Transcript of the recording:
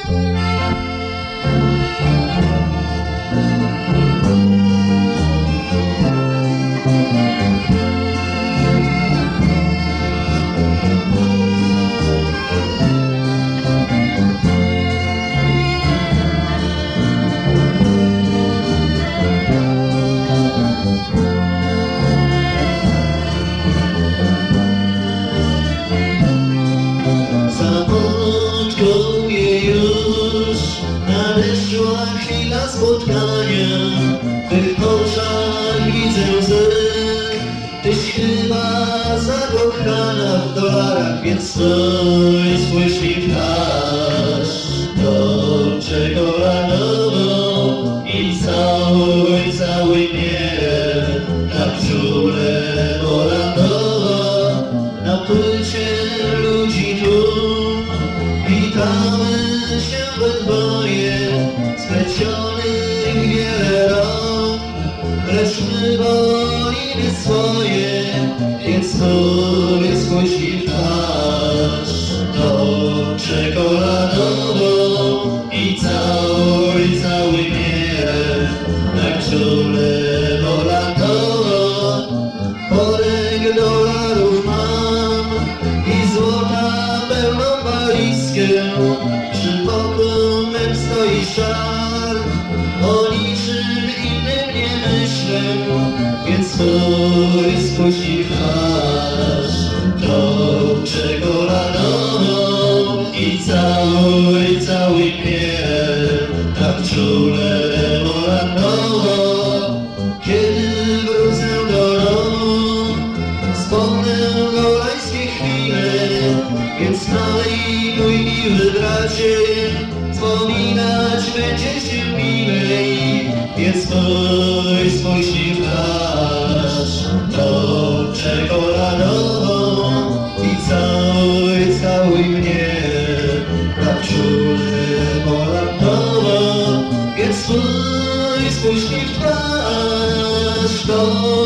Nadeszła chwila spotkania, w tych oczach widzę łzy. Tyś chyba zakochana w dolarach, więc stój, spójrz mi w twarz. To czekoladowo i całuj, całuj mnie. Tak czule porandowo, na płycie ludzi tu. Witamy się we dwoje, splecionych wiele rąk, lecz my wolimy swoje, więc sobie spójrz mi w twarz. To czekoladowo i całuj, całuj mnie, tak czule porandowo. Worek dolarów mam i złota pełną walizkę. Przy boku mym stoi szal, o niczym innym nie myślę, więc spójrz mi w twarz. To czekoladowo i całuj, całuj mnie, tak czule porandowo. Kiedy wrócę do domu, wspomnę golańskie chwile, więc nalituj, miły bracie, wspominać będzie się milej, więc spójrz mi w twarz. To czekoladowo i całuj, całuj mnie, tak czule porandowo, więc spójrz mi w twarz. To